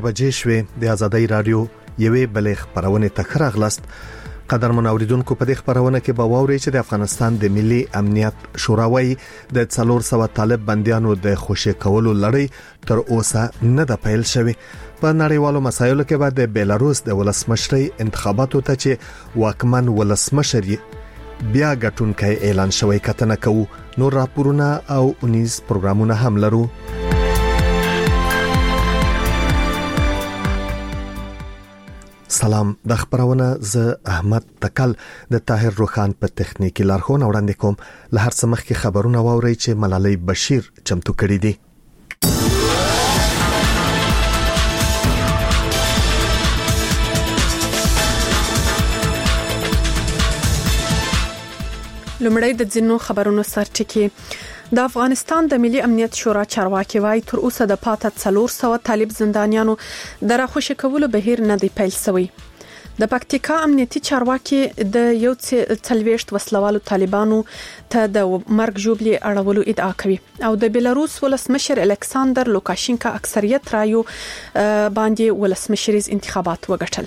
بجې شوې د ازادۍ رادیو یوې بلې خبرونه ته راغلاست. قدرمن اوریدونکو په دې خبرونه کې به واورئ چې د افغانستان د ملي امنیت شورا وايي د 400 طالب بنديانو د خوشي کولو لړۍ تر اوسه نه ده پیل شوې. په نړیوالو مسایلو کې به د بیلاروس د ولسمشرۍ انتخاباتو ته چې واکمن ولسمشر بیا ګټونکي اعلان شوی کتنه کوو. نور راپورونه او 19 پروګرامونه هم لرو. سلام، د خبرونه ز احمد تکل د طاهر روخان په تخنیکی لارښوونه وړاندې کوم. له هر څه مخکې خبرونه واورئ چې ملالۍ بشیر چمتو کړي دي. لومړی د ځینو خبرونو سرټکی. د افغانستان د ملي امنیت شورا چارواکي وايي تر اوسه د پاته 400 طالب زندانیانو د راخوشي کولو بهیر نه دی پیل شوی. د پکتیکا امنیتي چارواکي د یو 40 وسلوالو طالبانو ته د مرګ ژوبلې اړولو ادعا کوي او د بیلاروس ولسمشر الکساندر لوکاشینکا اکثریت رایو باندې ولسمشریز انتخابات وګټل.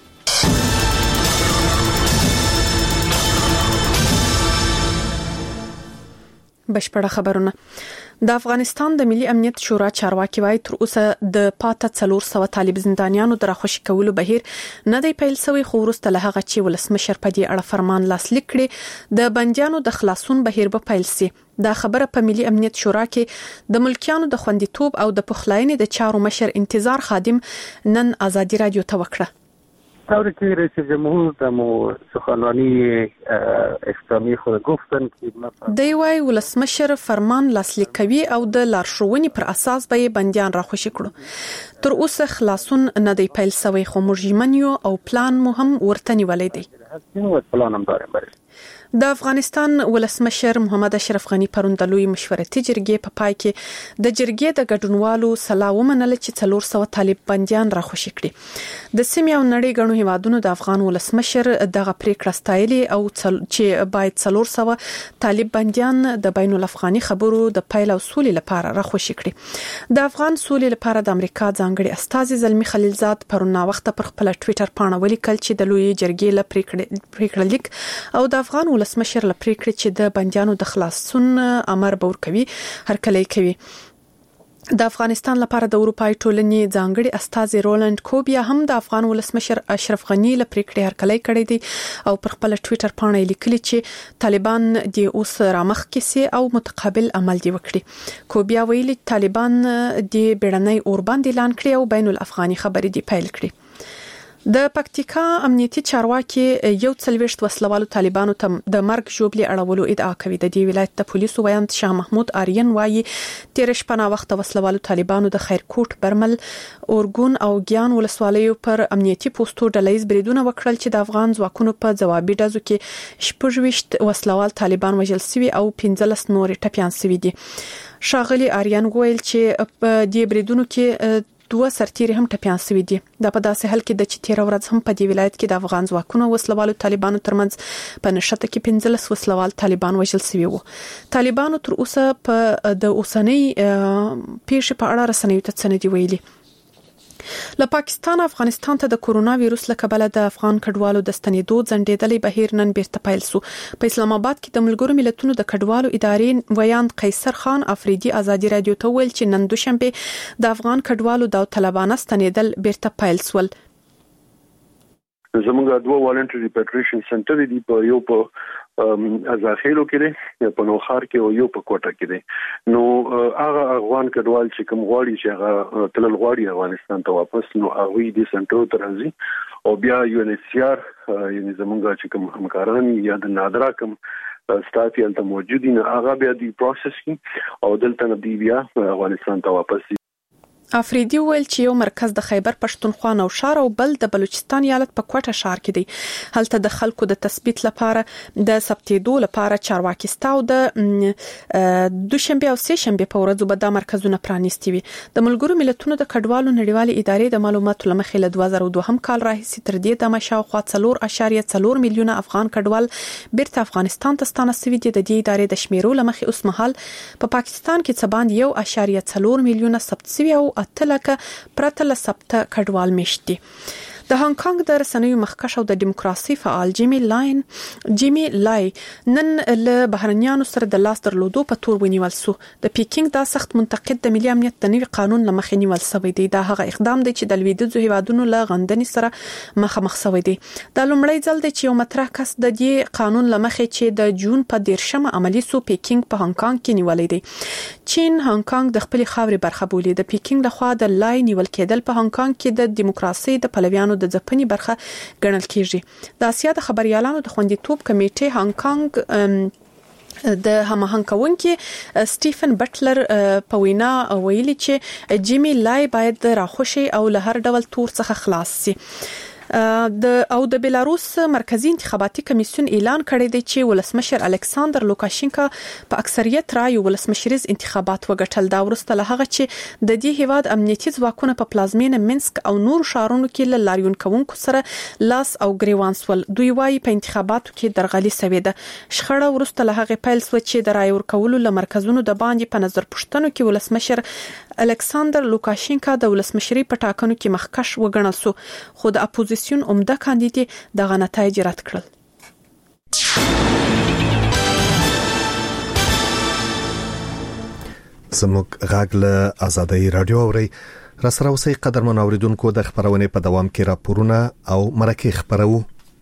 بشپړه خبرونه. د افغانستان د ملي امنیت شورا چارواکي وايي تر اوسه د پاته 400 طالب زندانیانو د راخوشي کولو بهیر نه دی پیل شوی، خو وروسته له هغه چې ولسمشر په دې اړه فرمان لاسلیک کړي د بنديانو د خلاصون بهیر به پیل شي. دا خبره په ملي امنیت شورا کې د ملکیانو د خوندیتوب او د پخلاینې د چارو مشر انتظار خادم نن ازادي رادیو ته وکړه. که رئیس جمهور دمو سخنرانی اسلامی خود گفتن که دی وای ولسمشر فرمان لاسلیک کوي او د لارښوونې پر اساس به بنديان راخوشي کړو. تر اوسه خلاصون نه دی پیل شوی، خو مرجمنیو او پلان مهم ورته نیولې دی. د افغانستان ولسمشر محمد اشرف غنی پرون د لوی مشورتي جرګې په پای کې د جرګې د ګډونوالو سلا ومنله چې 400 طالب بنديان راخوشي کړي. د سیمې او نړۍ غنو هیوادونو د افغان ولسمشر دغه پریکړه ستایلې او چې باید 400 طالب بنديان د بین الافغاني خبرو د پیل او سولې لپاره راخوشي کړي. د افغان سولې لپاره د امریکا ځانګړي استازي زلمی خلیلزاد پرون وخت پر خپل ټوئیټر پاڼه ولیکل چې د لوی جرګې ل پریکړه لیک او د افغان ولسمشر ل پریکړه چې د بنديانو د خلاصون امر باور کوي هرکلی کوي. د افغانستان لپاره د اروپای ټولنې ځانګړي استازي رولند کوبیا هم د افغان ولسمشر اشرف غنی له پریکړې هرکلی کړی دی او پر خپل ټوئیټر پاڼه لیکلي چې طالبان د اوس رامخ کیسي او متقابل عمل دی وکړي. کوبیا ویلي طالبان د بیړنۍ اوربند اعلان کړی او بین الافغاني خبرې دی پیل کړي. د پکتیکا امنیتي چارواکي یو 40 وسلوالو طالبانو ته د مرګ ژوبلې اړولو ادعا کوي. د دې ولایت د پولیسو ویاند شاه محمود آریان وايي تیر شپه وخت وسلوالو طالبانو د خیرکوټ، برمل، اورګون او ګیان ولسوالیو پر امنیتي پوسټو ډلهیز بریدونه وکړل چې د افغان ځواکونو په ځوابي ډزو کې 26 وسلوال طالبان وژل شوي او 15 نور ټپيان شوي دي. شاغلي آریان ویل چې په دې بریدونو کې 2 سرتیري هم ټپيان شوي دي. دا په داسې حال کې د چې تیر ورځ هم په دې ولایت کې د افغان ځواکونو وسلوالو طالبانو ترمنځ په نشته کې 15 وسلوال طالبان وژل شوي وو. طالبانو تر اوسه په د اوسنۍ پیښې په اړه رسنیو ته څه نه دی ویلي. له پاکستان افغانستان ته د کورونا وایروس له کبله د افغان کډوالو د ستنېدو ځنډېدلې بهیر نن بیرته پیل شو. په اسلام آباد کې د ملګرو ملتونو د کډوالو ادارې ویاند قیصر خان افریدي ازادي رادیو ته ویل چې نن دوشنبه د افغان کډوالو د طالبانو ستنېدل بیرته پیل شول. زمونږ دوه والنټری ریپاټریشن سنټر دي، په یو په ازاخیلو کې دی، په نوخار کې او یو په کوټه کې دی. نو هغه افغان کډوال چې کوم غواړي چې هغه تلل غواړي افغانستان ته واپس، نو هغه دې سنټر ته راځي او بیا یو ان ایچ سی آر یعنی زمونږ چې کوم همکاران یا د نادرا کوم سټاف یې ته موجود دي، هغه بیا دی پروسس کی او دلته نه دی بیا افغانستان ته واپس. افریدي ویل چې یو مرکز د خیبر پښتونخوا نوشهر او بل د بلوچستان ایالت په کوټه ښار کې دی. هلته د خلکو د تثبیت لپاره د ثبتېدو لپاره چارواکي ستاو د دوشنبه او سه شنبه په ورځو به د مرکزونو پرانیستي وي. د ملګرو ملتونو د کډوالو نړیوالې ادارې د معلوماتو لمخې له 2002 کال راهیسې تر دې دمه شاوخوا 4.4 میلیونه افغان کډوال بیرته افغانستان ته ستانه شوي دي. د دې ادارې د شمیرو لمخې اوس مهال په پاکستان کې څه باندې 1.4 میلیونه ثبت شوي او 8 لک پرته ل ثبت کډوال مشتي. د هانګ کانګ د رسنیو مخکښ او د دیموکراسي فعال جیمی لای نن له بهرنیانو سره د لاس درلودو په تور ونیول سو. د پیکینګ د سخت منتقد د ملي امنیت د نوي قانون لمخې نیول شوی دی. دا هغه اقدام دی چې د لویدیځو هیوادونو له غندنې سره مخامخ شوی دی. دا لومړی ځل دی چې یو مطرح کس د دې قانون لمخې چې د جون په 13 عملی سو پیکینګ په هانګ کانګ کې نیولې دی. چین هانګ کانګ د خپل خاورې برخه بولي. د پیکینګ لخوا د لای نیول کېدل په هانګ کانګ کې د دیموکراسي د پلویانو د ځپنې برخه ګڼل کیږي. د اسیا د خبريالانو د خوندیتوب کمیټې هانګ کانګ د هماهنګ کوونکي سټیفن بټلر په وینا ویلي چې جیمی لای باید راخوشي او له هر ډول تور څخه خلاص شي. د بلاروس مرکزی انتخاباتي کمیسیون اعلان کړی دی چې ولسمشر الکساندر لوکاشینکا په اکثریت رای ولسمشریز انتخابات وګټل. دا ورسته له هغه چې د دې هیواد امنیتي ځواکونه په پلازمینه منسک او نور شهرونو کې له لاریون کوونکو سره لاس او ګریوان سول. دوی وايي په انتخاباتو کې درغلي سوي ده. شخړه ورسته له هغه پیل سو چې د رای ورکولو له مرکزونو د باندې په نظر پښتنو کې ولسمشر الکساندر لوکاشینکا د ولسمشري په ټاکنو کې مخکښ وګڼل سو، خو د اپوزیسیون عمده کاندید دغه نتایج رد کړل. زموږ غږ له آزادۍ رادیو اوري راسره اوسئ قدرمن اوریدونکو. د خبرونه په دوام کې راپورونه او مرکه خبرو.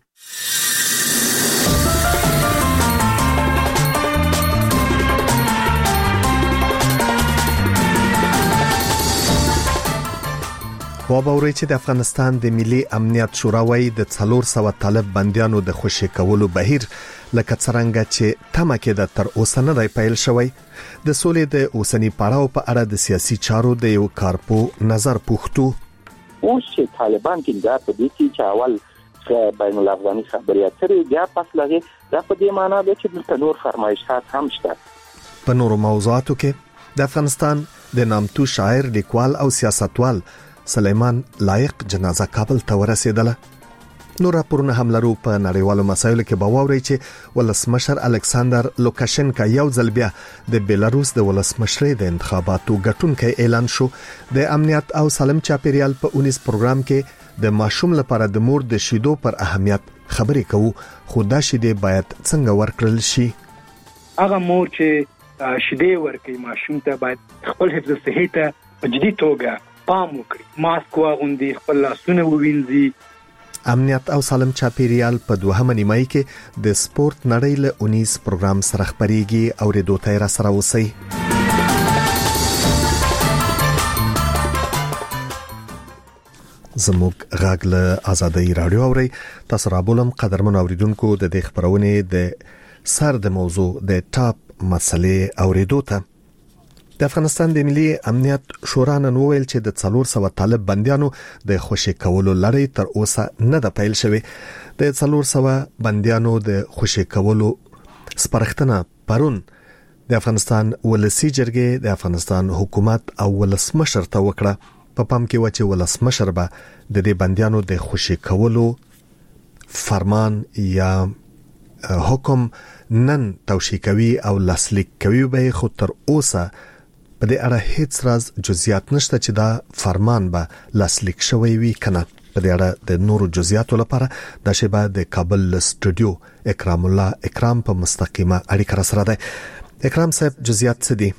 وابوري چې د افغانستان د ملي امنیت شورا وايي د 400 طالب بنديانو د خوشي کولو بهیر لکه څنګه چې تمه کې د تر اوسه نه دی پیل شوی. د سولې د اوسنی پړاو په اړه د سیاسي چارو د یو کارپو نظر پوښتو. اوس چې طالبان ټینګار په دې چې اول بین الافغاني خبريات سره بیا پس لګي دا په دې معنی ده چې د نور فرمایشات هم شته. په نورو موضوعاتو کې د افغانستان د نامتو شاعر، لیکوال او سیاستوال سلیمان لایق جنازه کابل ته ورسېدله. نور راپورونه هم لرو. په نړیوالو مسایلو کې باوري چې ولسمشر الکساندر لوکاشینکا یو ځل بیا د بیلاروس د ولسمشرۍ د انتخاباتو ګټونکی اعلان شو. د امنیت او سالم چاپیریال په 19 پروګرام کې د ماشوم لپاره د مور د شیدو پر اهمیت خبرې کوو، خو دا شیدې باید څنګه ورکړل شي. هغه مور چې شیدې ورکوي ماشوم ته باید خپل حفظ صحي ته په جدي توګه پام وکړي، ماسک واغوندي، خپل لاسونه ووینځي. امنیت او سالم چاپیریال په دوهمه نیمایي کې د سپورت نړۍ له 19 پروګرام سره خبريږي او ریډیو ته را سره اوسئ. زموږ غږ له آزادۍ رادیو اوري. تاسو را بولم قدرمن اوریدونکو د دې خبرونه د سر د موضوع د ټاپ مسلې اوریدو ته. د افغانستان د ملي امنیت شورا نن وویل چې د 400 طالب بنديانو د خوشي کولو لړۍ تر اوسه نه ده پیل شوې. د 400 بنديانو د خوشي کولو سپارښتنه پرون د افغانستان ولسی جرګې د افغانستان حکومت او ولسمشر ته وکړه. په پام کې و چې ولسمشر به د دې بنديانو د خوشي کولو فرمان یا حکم نن توشیح کوي او لاسلیک کوي، به خو تر اوسه په دې اړه هیڅ راز جزئیات نشته چې دا فرمان به لاسلیک شوی وي کنه. په دې اړه د نورو جزئیاتو لپاره د شبا د کابل سټوډیو اکرام الله اکرام په مستقیمه اړیکه سره ده. اکرام صاحب جزئیات څه دي؟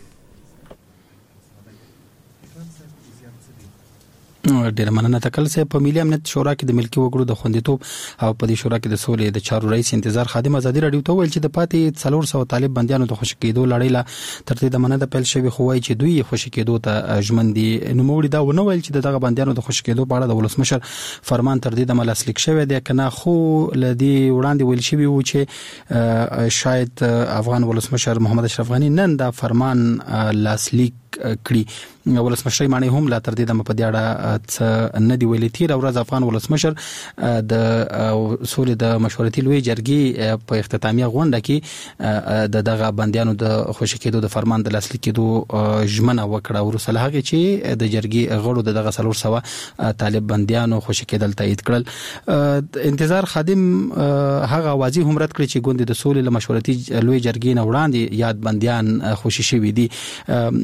ډیر مننه. تکل سه په ملي امنیت شورا کې د ملکی وګړو د خوندیتوب او په دې شورا کې د سولې د چارو رئیس انتظار خادم ازادي رادیو ته ویل چې د پاتې 400 طالب بنديانو د خوشی کېدو لړۍ لا ترتیب د مننه پیل شوی، خو وايي چې دوی خوشی کېدو ته ژمن دي. نو موږ دا ونه ویل چې دغه بنديانو د خوشی کېدو په اړه د ولسمشر فرمان ترتیب د ملاسلیک شوی دی کنه، خو لدی وړاندې ویل شوی و چې شاید افغان ولسمشر محمد اشرف غنی نن دا فرمان لاسلیک کړي. ولسمشر معنی هم لا تر دې د په دې اړه نه دی ویلي. تیر ورځ افغان ولسمشر د سولې د مشورتي لوی جرګې په اختتامیه غونډه کې دغه بنديانو د خوشی کېدو د فرمان د لاسلیک کېدو ژمنه وکړه. ورسره هغه چې د جرګې غړو دغه 400 طالب بنديانو خوشی کېدل تایید کړل. انتظار خادم هغه واضح هم رد کړی چې ګوند د سولې د مشورتي لوی جرګې نه وړاندې یاد بنديان خوشی شوی دي. دا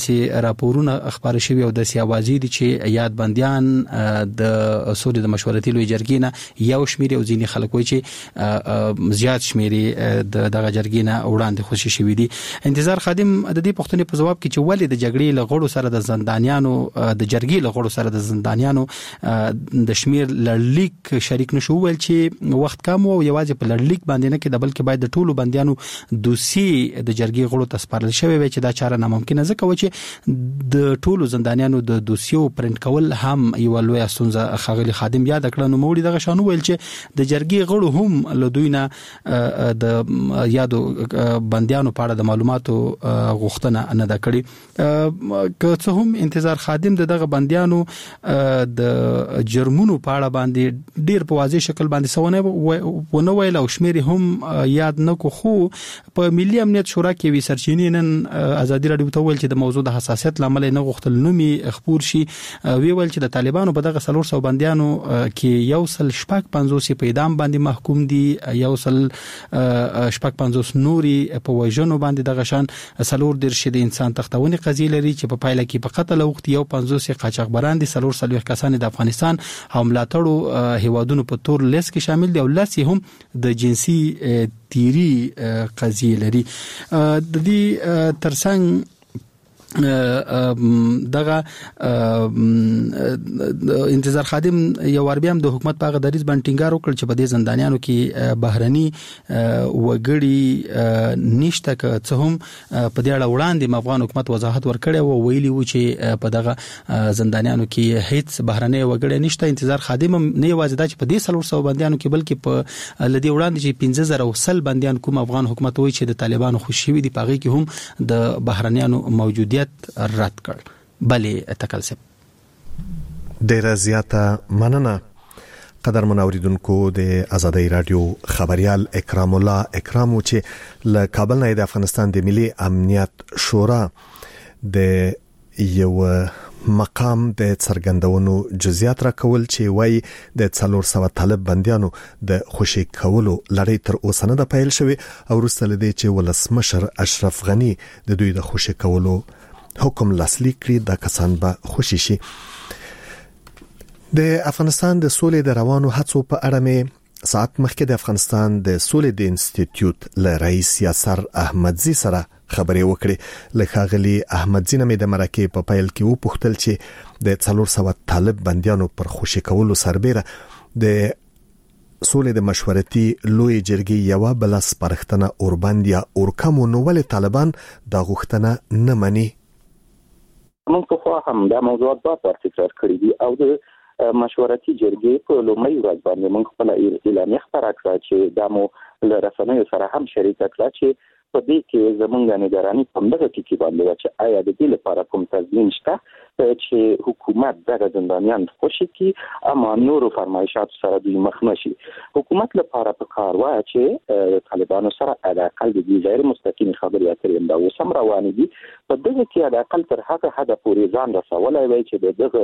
چې راپورونه خبر شوی او د سیاوازي دي چې یاد بنديان د سولې د مشورتي لوی جرګې نه یو شمیر او ځینې خلک وایي چې زیات شمیر دغه جرګې نه وړاندې خوشي شوی دي. انتظار خادم د دې پوښتنې په جواب کې چې ولې د جګړې له غړو سره د زندانیانو د جرګې له غړو سره د زندانیانو د شمیر لړلیک شریک نشو ویل چې وخت کم او یوازې په لړلیک باندې نه کې د بلکې باید د ټولو بنديانو دوسی د جرګې غړو ته سپارل شوی وي چې دا چاره ناممکنه ځکه و چې د ټولو زندانیانو د دوسیو پرنټ کول هم یو لوی ستونزه خاغلی خادم یاد کړه. نو موړي دغه شانو ویل چې د جرګې غړو هم له دوی نه د یادو بنديانو په اړه د معلوماتو غوښتنه نه ده کړې. که څه هم انتظار خادم دغه بنديانو د جرمونو په اړه باندې ډیر په واضح شکل باندې سونه ویل او شمیر هم یاد نکو خو په ملي امنیت شورا کې وی سرچینې نن ازادي رادیو ته ویل چې د موضوع د حساسیت لامل نه غوښتل نومي خبر شي. وی ویل چې د طالبانو په دغه 300 بنديانو کې یو سل شپږ 50 په اعدام باندې محکوم دي، یو سل شپږ 50 نوري په وژنو باندې دغه شان سلور درشه د انسان تختونې قضیه لري چې په پایله کې په قتل اوخت یو 50 قاچاقبران دي، سلور سلوي کسان د افغانستان او ملاتړو هیوادونو په تور لیست کې شامل دي او لسی هم د جنسي تیری قضیه لري. د دې ترڅنګ دغه انتظار خادم یو ور بیا هم د حکومت په غدریز باندې ټینګار وکړ چې په دې زندانیانو کې بهرني وګړي نشته که څه هم په دې اړه وړاندې افغان حکومت وضاحت ورکړی او ویلي و چې په دغه زندانیانو کې هیڅ بهرني وګړي نشته. انتظار خادم نه یوازې دا چې په دې 300 بنديانو کې بلکې په لدی وړاندې چې 15000 بنديان کوم افغان حکومت وایي چې د طالبانو خوشي دي پاغي کې هم د بهرنیانو موجودیت رد کړ. بلې تکلسب ډیره زیاته مننه. قدرمن اوریدونکو د آزادۍ رادیو خبريال اکرام الله اکرامو چې له کابل نه د افغانستان د ملي امنیت شورا د یو مقام د څرګندونو جزئیات راکول چې وای د 400 طالب بنديانو د خوشي کولو لړۍ تر اوسه نه د پیل شوی او وروسته لدی چې ولسمشر اشرف غنی د دوی د خوشي کولو حکم لاسلیک کړی د کسان به خوشي شي. د افغانستان د سولې د روانو هڅو په اړه مې ساعت مخکې د افغانستان د سولې د انسټیټیوټ له رئیس یاسر احمدزي سره خبرې وکړې. له ښاغلي احمدزي نه مې د مرکې په پیل کې وپوښتل چې د 400 طالب بنديانو پر خوشي کولو سربېره د سولې د مشورتي لوی جرګې یو بل سپارښتنه اوربندیا اورکمو نو ول طالبان د غوښتنه نه مني. موږ په هم دا موضوعات په تکرار کړی دي او د مشورتي جرګې په لومړۍ ورځ باندې موږ خپل اعلامیه خبره کړه چې دا مو له رسنیو سره هم شریک کړه چې په دې کې زمونږ نگرانی په دغه ټکی باندې چې آیا د دې لپاره کوم تضمین شته چې حکومت دغه زندانیان خوشي کی اما نورو فرمایشات سره دوی مخ نشي. حکومت لپاره په کار وایي چې طالبانو سره علاقه د غیر مستقیم خبرې اترې دا وسم روان دي په دغه کې علاقه تر هغه حد پورې ځان رسولای وي چې دغه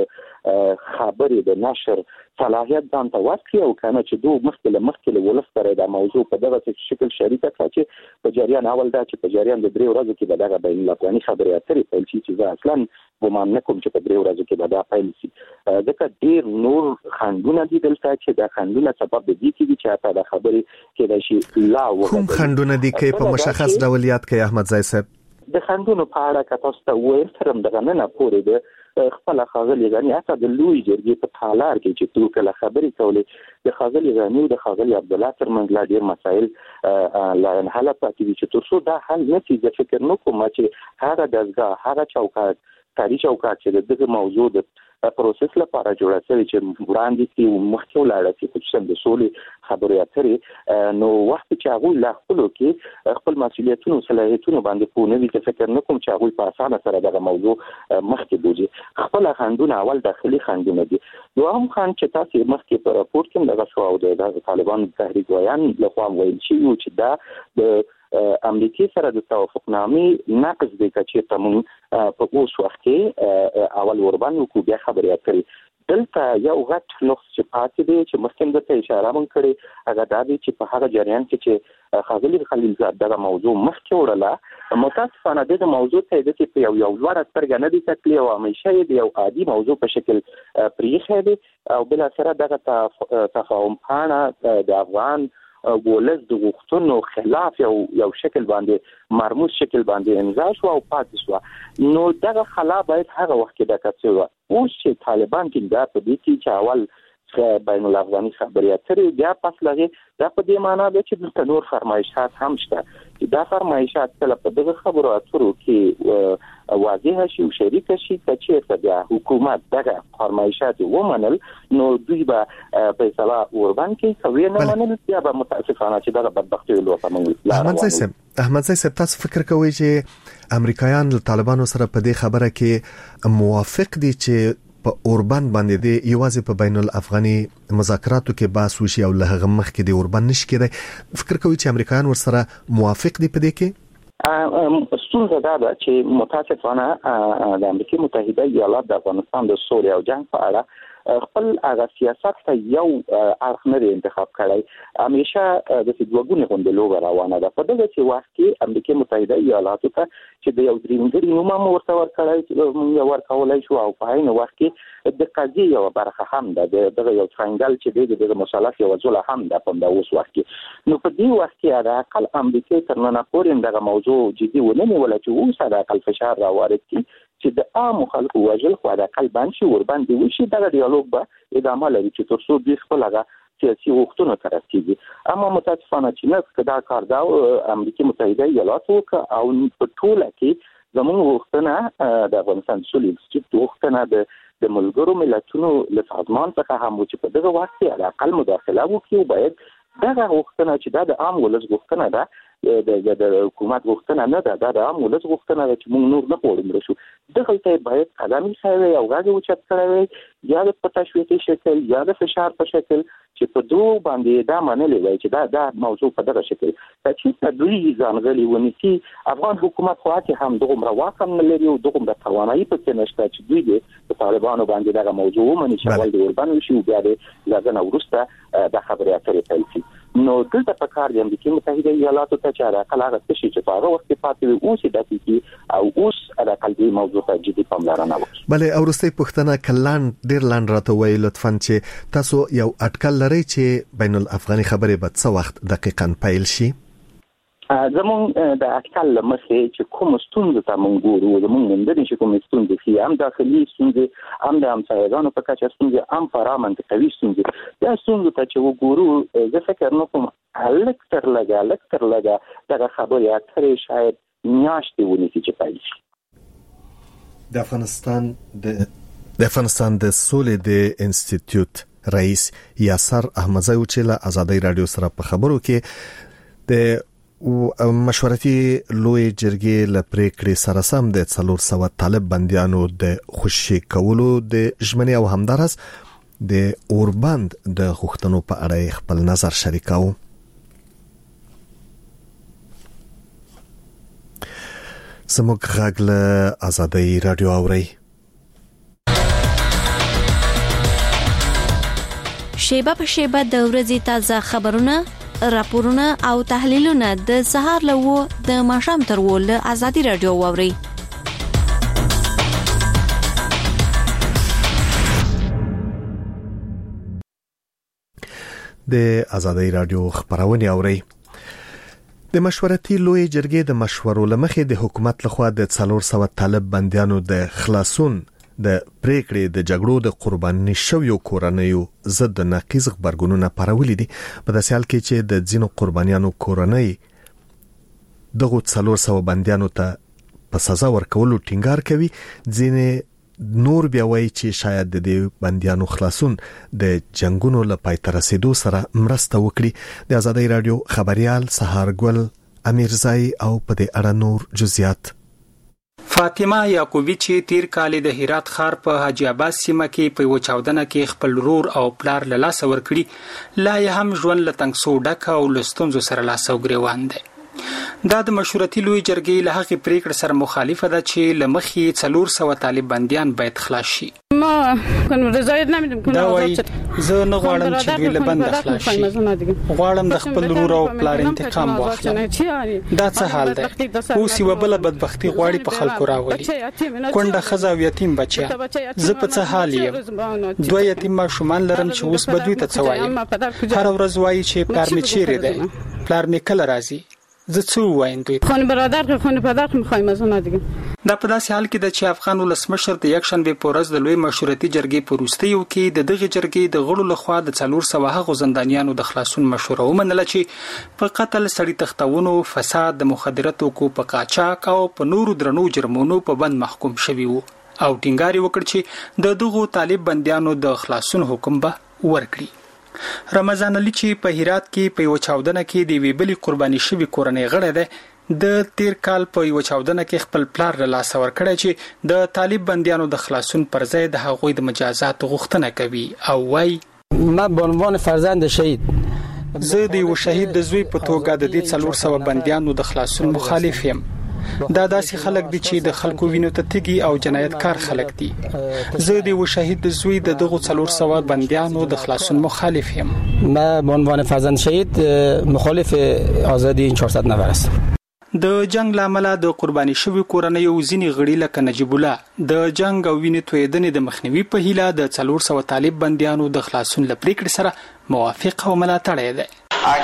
خبرې د نشر صلاحیت ځان ته ورکړي او کنه چې دوه مخکله ولف سره دا موضوع په دغه شکل شریک کړي چې په جریان اول دا چې په جریان د 3 ورځې کې دغه بین الافغاني خبرې اترې پیل شي چې اصلا ګمان نه کوم چې په 3 ورځې کې دا پیل شي. ځکه ډیر نور خندونه دي دلته چې دا خندونه سبب دي چې تاسو د خبرې کې د شي لا کوم خندونه دي کې په مشخص ډول یاد کوي احمد زای صاحب؟ د خندونو په اړه که تاسو ته وایي ترم دغه نه پورې د خپل خاغلی غنی اته د لوی جرګې په تالار کې چې تو کله خبرې کولې د خاغلی غنی او د خاغلی عبد الله ترمنځ لا ډیر مسائل لا انحل پاتې دي چې تاسو دا حل نشي د فکر نو کوم چې هغه دغه هغه چوکاټ کاری چوکاټ چې دغه موضوع د پروسس لپاره جوړه شوی چې وړاندې کې مخکې ولاړه چې چې د سولې خبرې اترې نو وخت چې هغه لا خپلو کې خپل مسؤلیتونو صلاحیتونو باندې پونه دي چې فکر نه کوم چې هغه په اسانه سره دغه موضوع مخکې بوزي. خپل خندونه اول داخلي خندونه دي. دوهم خان چې تاسو مخکې په راپورټ کې دغه شو او د طالبان تحریک ویان لخوا ویل چې دا د امریکای سره د توافقنامې نقض دی چې تمون په اوس وخت کې اول وربان کو بیا خبرې اترې دلته یو غټ نقص چې پاتې دی چې مخکې ته اشاره مون کړې هغه دا دی چې په هغه جریان کې چې خغلی خلیلزاد دغه موضوع مخکې وړله متاسفانه د موضوع ته د په یو لوړ سترګه نه دي تکلی او همیشه د یو عادي موضوع په شکل پریخه دي او بل سره دغه تفاهم پاڼه د افغان ولز د غوښتنو خلاف یو شکل باندې مرموز شکل باندې امضا شو او پاتې شو نو دغه خلا باید هغه وخت کې د کڅو اوس چې طالبان ټینګار په دې کې چې اول بین الافغاني خبري اترې بیا پس لغه دا په دې معنی ده چې د نور فرمایشات هم شته چې دا فرمایشات کله په دغه خبرو اترو کې واضح شي او شریک شي چې بیا حکومت دغه فرمایشات ومنل نو دوی به فیصله وربان کوي کوي نه منل بیا به متاسفانه چې دغه بدبختي لوپه موږ احمد صاحب تاسو فکر کوئ چې امریکایان له طالبانو سره په دې خبره کې موافق دي چې په اوربان باندې دی یوازې په بین الافغاني مذاکراتو کې باس وشي او له هغه مخ کې دی اوربان نشي کېدای فکر کوي چې امریکایان ورسره موافق دي په دې کې ستونزه دا ده چې متاسفانه د امریکا متحده ایالات د افغانستان د سوریه او جنگ په اړه خپل هغه سیاست ته یو اړخ نه انتخاب کړی همیشه د فدوګونې غونډې لوبه روانه ده په دغه چې وخت کې امریکا متحده ایالاتو ته چې د یو درینګری نوم هم ورته ورکړی چې موږ ورکولای شو او په هغه وخت کې د قضیه یو برخه هم ده دغه یو ټرانګل چې دغه مثلث یو ځله هم ده په دغه وخت کې نو په دې وخت کې د عقل امریکا تر نن پورې دغه موضوع جدي ونه نیول چې اوس د عقل فشار راوړي چې د عام خلکو وجل خو د عقل باندې ورباندې وشي دغه ډیالوګ به ادامه لري چې تر څو دوی خپل هغه سیاسي غوښتنو ته رسیږي اما متاسفانه چې نه دا کار دا امریکا متحده ایالاتو او په ټوله کې زموږ غوښتنه د افغانستان سولې انسټیټیوټ غوښتنه د ملګرو ملتونو له سازمان څخه هم چې په دغه وخت کې د عقل مداخله وکړي باید دغه غوښتنه چې د عام ولس غوښتنه ده د حکومت غوښتنه نه ده د عام ولس غوښتنه ده چې موږ نور نه غواړو شو دغه ته باید قدم ایښی او غاړه اوچت کړی یا د تشویقي شکل یا د فشار په شکل چې په دوه باندې دا منلې وای چې دا موضوع په دغه شکل چې دوی ځانګړي ونیسي افغان حکومت خو هم دغه واکم نه لري او دغه توانایي په کې نشته چې دوی د طالبانو باندې دغه موضوع ومني چې ول د اوربان شي او بیا د لږه ورسته د خبرې اترې پیل شي نو دلته په کار د امریکا متحده ایالاتو ته چې راکړه هغه څه چې په هغه وخت پاتې اوس د دې او اوس راکړه دې موضوع ته جدي پاملرنه وکړي بلې اورستي پښتنه کلان ډیر لاند راته وی لطفاً چې تاسو یو اټکل لري چې بین الافغاني خبرې به څه وخت دقیقاً پیل شي زمون د اټکل لمسه چې کوم ستونزه ته مونږ ګورو زمون مندري چې کوم ستونزه کې هم داخلي ستونزه هم د همسایګانو په کچه ستونزه هم فرامن کوي ستونزه دا ستونزه ته چې وګورو زه فکر نه کوم الکتر لګا دا خبرې اترې شاید میاشتې ونیسي چې پیل شي د افغانستان د سولې د انسټیټیوټ رئیس یاسر احمدزی چې له آزادۍ رادیو سره په خبرو کې د مشورتي لوی جرګې لپریکړې سره سم د 400 طالب بنديانو د خوشي کولو د ژمنې او همدارس د اوربند د غوښتنو په اړه خپل نظر شریکاو سموږ غاګل آزادۍ رادیو اوري شیبه په شیبه د ورځې تازه خبرونه راپورونه او تحلیلونه د سهار له و د ماښام تر و له آزادۍ رادیو واوري د آزادۍ رادیو خبرونه اوري د مشورتي لوی جرګې د مشورو لمخې د حکومت لخوا د 400 طالب بنديانو د خلاصون د پریکړې د جګړو د قرباني شویو کورنیو ضد نقیض خبرګونونه پرولې دي په داسې حال کې چې د ځینو قربانیانو کورنۍ دغه 400 بنديانو ته په سزا ورکولو ټینګار کوي ځینې نور بیا وایي چې شاید د دې بنديانو خلاصون د جنگونو لپاره تر رسیدو سره مرسته وکړي د آزادۍ رادیو خبريال سهارګل امیرزای او په دې اړه نور جزئیات فاطمه یعقوبی چې تیر کال د هرات ښار په حاجی عباس سیمه کې په وچاودنه کې خپل رور او پلار له لاس ورکړي لا یې هم ژوند له تنګ سو ډک او لستونزو سره لاس او ګریوان دی دا د مشورتي لوی جرګې له هغې پریکړې سره مخالفه ده چې له مخې 400 طالب بندیان باید خلاص شي ما کنم رضایت نمیدم کنم آزاد شد. زه نه غواړم چې دوی له بند خلاص شي. غواړم د خپل ورور او پلار انتقام واخلم. دا څه حال دی؟ اوس یو بل بدبختی غواړي په خلکو راولي. کونډه ښځه او یتیم بچیا. زه په څه حال یم؟ دوه یتیم ماشومان لرم چې اوس به دوی ته څه وایم؟ هر ورځ وایي چې پلار مې چیرې دی؟ پلار مې کله راځي؟ زه څه وایم دوی ته؟ خانه برادر خانه پدر میخوایم از اون دیگه. دا په داسې حال کې د چې افغان ولسمشر د یکشنبه په ورځ د لوی مشورتي جرګې په وروستیو کې د دغه جرګې د غړو لخوا د 400 هغو زندانیانو د خلاصون مشوره ومنله چې په قتل، سړي تختونو، فساد، د مخدراتو کو په قاچاق او په نورو درنو جرمونو په بند محکوم شوی وو او ټینګار وکړ چې د دغو طالب بنديانو د خلاصون حکم به ورکړي. رمضان علي چې په هرات کې په یو چاودنه کې د ویبلي قرباني شوی کورنۍ غړی دی، د تیر کال په یو چاودنه کې خپل پلار له لاس ورکړی چې د طالب بنديانو د خلاصون پر ځای د هغوی د مجازات غوښتنه کوي او وايي ما به عنوان فرزند شهید زه د یو شهید د زوی په توګه د دې 400 بنديانو د خلاصون مخالف یم. دا داسې خلک دي چې د خلکو وینو ته تګي او جنایتکار خلک دي. زه د یو شهید د زوی د دغه 400 بنديانو د خلاصون مخالف یم. ما به عنوان فرزند شهید مخالف آزادی این 400 نفر هستم. د جنگ لامل د قرباني شوی کورنۍ او ځینې غړي لکه نجیب الله د جنگ او وینې تویدنې د مخنیوي په هیله د 400 طالب بنديانو د خلاصون لپاره سره موافق او ملاتړی دی.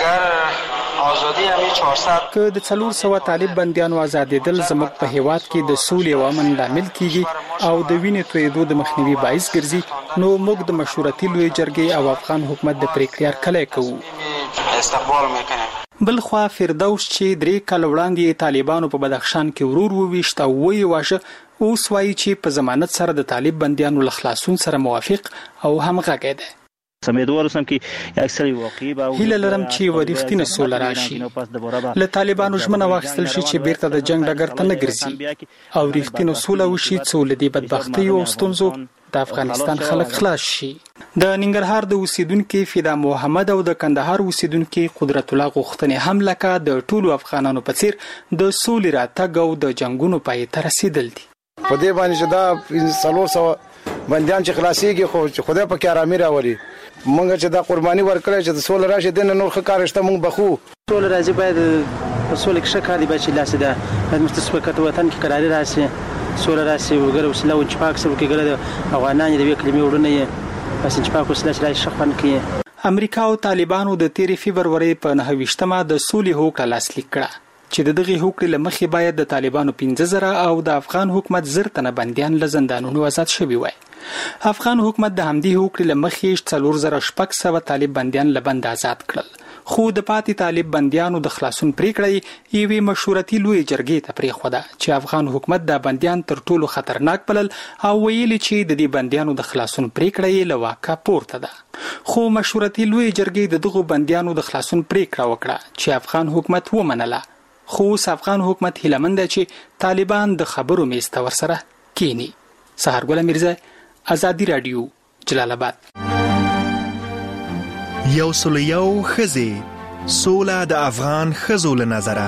اگر ازادي همي 400 که د 400 طالب بنديانو آزادېدل زموږ په هیواد کې د سولې او امن لامل کیږي او د وینې تویدو د مخنیوي باعث ګرځي، نو موږ د مشورتي لوی جرګې او افغان حکومت د پریکړې هرکلی کوو. استقبال میکنیم. بل خوا فردوس چې 3 کال وړاندې طالبانو په بدخشان کې ورور وويشت او وی واشه اوس وایي چې په ضمانت سره د طالب بنديانو له خلاصون سره موافق او همغږی دی. سمیدوار اوسم کې اکثر واقعي به هیله لرم چې ورښتینه سوله راشي، له طالبانو ژمنه واخیستل شي چې بیرته د جنگ ډګر ته نه ګرځي او ورښتینه سوله وشي څو لدی بدبختی او ستونزو د افغانستان خلک خلاص شي. د ننګرهار د اوسیدونکو فدا محمد او د کندهار اوسیدونکو قدرت الله غوښتنې هم لکه د ټولو افغانانو په څیر د سولې راتګ او د جنگونو پای ته رسیدل دي. په دې باندې چې دا 400 بنديان چې خلاصيږي خو خدای په کې آرامي راولي. مونږ چې دا قرباني ورکړې چې د سولې راشي د نور ښکارشته مونږ بخو سولې راځي باید سولې کې شکر دی چې لاسه ده باید مستسبقه وطن کې قراري راشي، سولې راشي وګړو وسله او چپاک سره کې ګره افغانان د وی کلمې وړونه پس چپاک وسله چې شخن کې. امریکا او طالبانو د 13 فبرवरी په 9مه د سولې هوکړه لاسلیک کړه چې د دغه هوکړې لمخې باید د طالبانو 15000 او د افغان حکومت زرتنه بنديان له زندانونو آزاد شوي وای. افغان حکومت د همدې هوکړې لمخې 4600 طالب بنديان له بند آزاد کړل، خو د پاتې طالب بنديانو د خلاصون پریکړې یوې مشورتي لوی جرګې ته پریښوده چې افغان حکومت د بنديان تر ټولو خطرناک بلل او ویلي چې د دې بنديانو د خلاصون پریکړې له واقع پورته ده. خو مشورتي لوی جرګې د دغو بنديانو د خلاصون پریکړه وکړه چې افغان حکومت ومنله، خو افغان حکومت هیلمند چې طالبان د خبرو میز ته ورسره کینی. سحر ګل میرزا، آزادی رادیو، جلال آباد. یو سلیو خزی سوله د افغان خزو له نظره.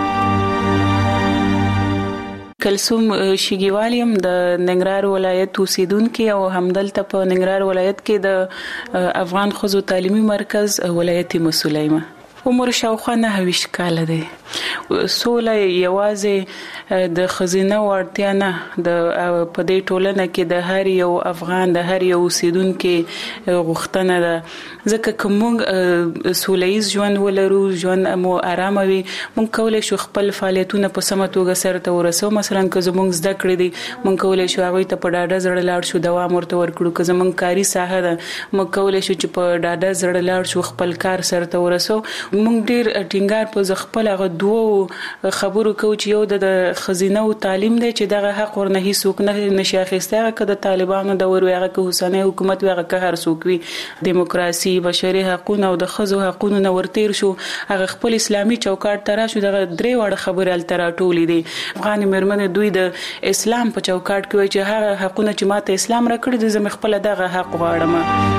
کلثوم شګیوالیم د ننګرهار ولایت اوسیدونکو او همدلته په ننګرهار ولایت کې د افغان خزو تعلیمي مرکز ولایتي مسؤلیمه. عمر شاوخوا 9 کاله دی. سوله یوازې د خزینه ورتیا نه د په دې ټولنه کې د هر یو افغان د هر یو اوسیدونکو غوښتنه ده، ځکه کوم سولهیز ژوند ولرو، ژوند مو آرام وي، مونږ کولای شو خپل فعالیتونه په سمه توګه سره ورسو. مثلا که زمونږ زده کړې دي مونږ کولای شو هغه ته په ډاډه زړه لاړ شو دوام ورته ورکړو. که زمونږ کاری ساحه ده مونږ کولای شو چې په ډاډه زړه لاړ شو خپل کار سره ورسو. مونږ ډیر ټینګار په خپل هغه دوه خبرو کو چې یو د خزینه او تعلیم دی چې دغه حق ورنه هیڅوک نه نشي اخیسته، که د طالبانو د ورغه که حسیني حکومت وغه که هر څوک وي. دیموکراسي، بشري حقوق او د خزو حقوق نه ورتیر شو، هغه خپل اسلامي چوکاټ ترا شو. دغه درې وړ خبره ال ترا ټولې دي. افغان مرمنه دوی د اسلام په چوکاټ کې چې هغه حقونه چې ماته اسلام را کړی د زم خپل دغه حق غواړم.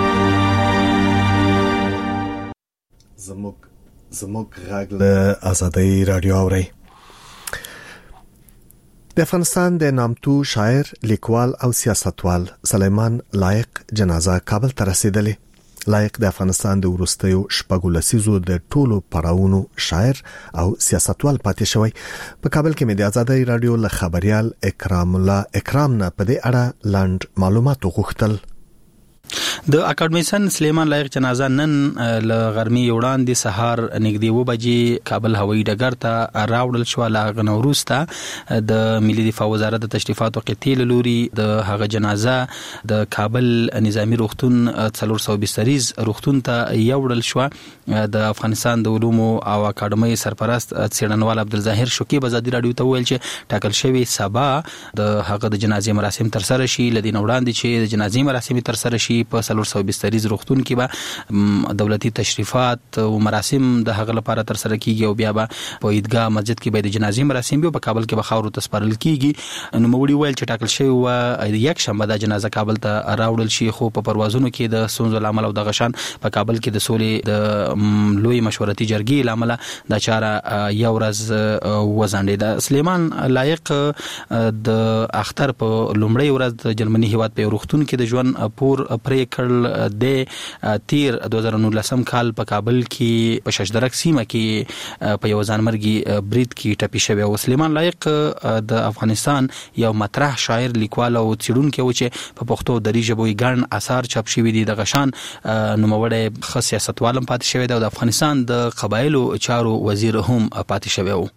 زموږ غږ له آزادۍ رادیو اوري. د افغانستان د نامتو شاعر، لیکوال او سیاستوال سلیمان لایق جنازه کابل ته رسیدلې. لایق د افغانستان د وروستیو شپږو لسیزو د ټولو پړاوونو شاعر او سیاستوال پاتې شوی. په کابل کې مې د آزادۍ رادیو له خبريال اکرام الله اکرام نه په دې اړه لاند معلومات وغوښتل. د اکاډمیسن سلیمان لایق جنازه نن ل غرمې وړاندې سهار نږدې 2 بجې کابل هوایي ډګر ته راوړل شو. لا غنوروسته د ملي دفاع وزارت د تشریفات او قتیل لوري د هغه جنازه د کابل نظامی روغتون 420 روغتون ته یوړل شو. د افغانستان د علومو او اکاډمۍ سرپرست څېړنوال عبدالظاهر شوقي بزادي رادیو ته ویل چې ټاکل شوی سبا د هغه د جنازې مراسم تر سره شي. لدین وړاندې چې د جنازې مراسم تر سره شي په 420 روغتون کې به دولتي تشریفات او مراسم د هغه لپاره تر سره کیږي او بیا به په عیدګاه مسجد کې به د جنازې مراسم په کابل کې به خاورو ته سپارل کیږي. نو موري ویل چې ټاکل شوی و یک شنبه د جنازه کابل ته راوړل شي، خو په پروازونو کې د سونزل عمل او د غشان په کابل کې د سولې د لوی مشورتي جرګې لامل د چاره یو ورځ وزانډې. سلیمان لایق د اختر په لومړی ورځ د جرمني هیواد په روغتون کې د ژوند پور پرې کړل. د تیر 2019 کال په کابل کې په ششدرک سیمه کې په یو ځانمرګي برید کې ټپي شوی او سلیمان لایق د افغانستان یو مطرح شاعر، لیکوال او څېړونکی و چې په پښتو دري ژبه یې ګڼ آثار چاپ شوي دي. د غشان نوموړی ښه سیاستوال هم پاتې شوی دی او د افغانستان د قبایلو چارو وزیر هم پاتې شوی و.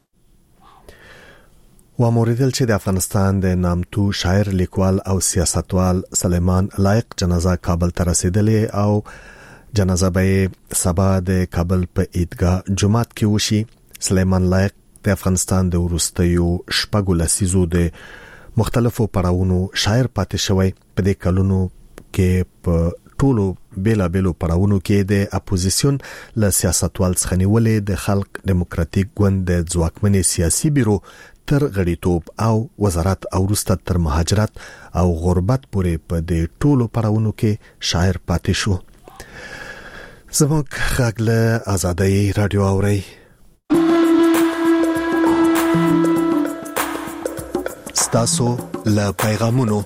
وموریدل چې د افغانستان د نامتو شاعر، لیکوال او سیاستوال سلیمان لایق جنازه کابل ته رسیدلې او جنازه به سبا د کابل په عیدګاه جمعات کې وشي. سلیمان لایق د افغانستان د وروستیو شپږو لسیزو د مختلفو پړاوونو شاعر پاتې شوی. په دې کلونو کې په ټولو بیلابیلو پړاوونو کې د اپوزیسیون له سیاستوال څخه نیولې د خلق دیموکراتیک ګوند د ځواکمنې سیاسي بیرو تر غړیتوب او وزارت او وروسته تر مهاجرت او غربت پورې په دې ټولو پړاوونو کې شاعر پاتې شو. زموږ غږ له آزادۍ رادیو اوري. ستاسو له پیغامونو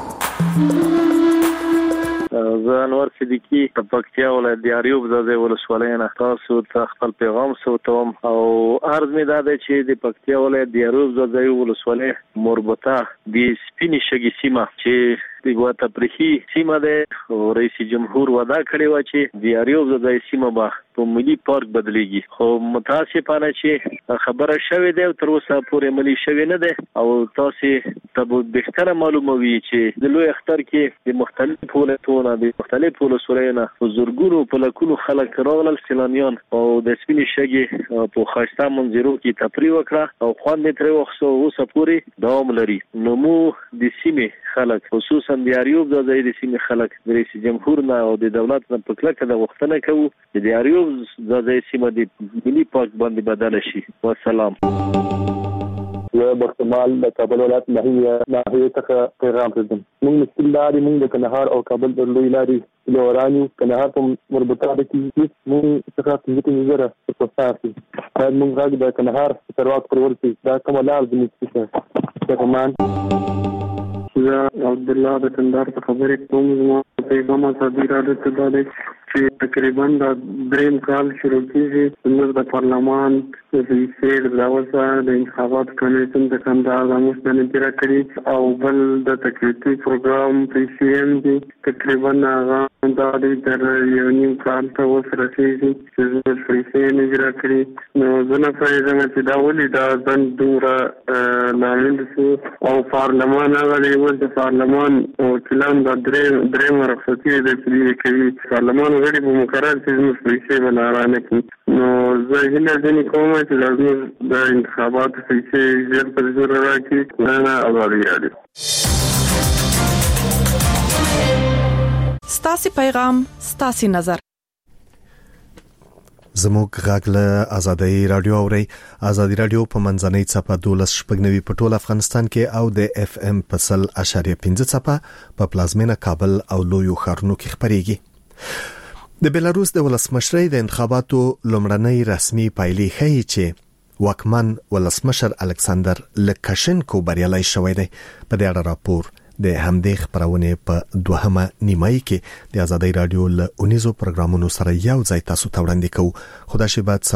زه انور صدیقی په پکتیا ولایت د اریوب ځای ولسوالۍ نه تاسو ته خپل پیغام سوتم او عرض می داده چې د پکتیا ولایت د اریوب ځای ولسوالۍ مربوطه د سپینې شګې سیمه چې یو تفریحي سیمه ده، رئیس جمهور وعده کړی و چې د اریوب ځای سیمه به په ملي پارک بدلیږي، خو متاسفانه چې خبره شوې ده او تر اوسه پورې ملي شوې نه ده. او تاسو ته بهتره معلومه وي چې د لوی اختر کې د مختلفو ولایتونو د مختلفو ولسوالیو زورګونو په لکونو خلک راغلل سیلانیان او د سپینې شګې په خاصه منظرو کې تفریح وکړه او خوند یې ترې واخیسته. اوسه پورې دوام لري. نو مو د سیمې خلک خصوصا د اریوب ځای د سیمې خلک د رئیس جمهور نه او د دولت نه په کلکه د غوښتنه کوو چې د اریوب ځای سیمه د ملي پارک باندې بدل شي. والسلام. یو برتمال د کابل ولایت ناحیه څخه پیغام راځم. موږ مسکل لاري موږ د کندهار او کابل د لوی لاري لوراني کندهار په مربوطه د کې موږ څخه څنګه زره په تاسو موږ راځي د کندهار ترواک پر ورته دا کوم لار د مسکل پیغام زه عبد الله د کندهار په خبرې کوم. زما پیغام آزادۍ رادیو ته دا دی چې تقریبا د دریم کال شروع کیږي زموږ د پارلمان د سیټ راوځه د انتخابات کمیسیون د کندهار د مستند اجرا کړي او بل د تکلیفي پروګرام پی ام دی تقریبا هغه د یو نیم کال ته وسره رسیږي چې زموږ پیسې اجرا کړي. نو زه نه پوهېږم چې دا ولې دا ځنډ دومره لامل شو او پارلمان هغه دی د پارلمان وکیلان د درېیمه رخصتي د پرې کوي. پارلمان غړي په مقرر چې زموږ پیسې به نارانه کړي. نو زه هیله ځینې کوم چې زموږ د انتخاباتو پیسې ژر پر ژر راکړي. نه آزادۍ رادیو. ستاسو پیغام ستاسو نظر. زموږ غږ له آزادۍ رادیو اوري. آزادۍ رادیو په منځنۍ څپه 12.9 په ټول افغانستان کې او د اف ام په 100.5 څپه په پلازمینه کابل او لویو ښارونو کې خبريږي. د بلاروس د ولسمشرۍ د انتخاباتو لومړنۍ رسمي پایلې ښیي چې واکمن ولسمشر الکساندر لوکاشنکو بریالي شوی دی. په دې اړه راپور د همدې خبرونه په دوهمه نیمایي کې د آزادۍ رادیو له اونیزو پروګرامونو سره یو ځای تاسو ته وړاندې کوو. خدا شي بعد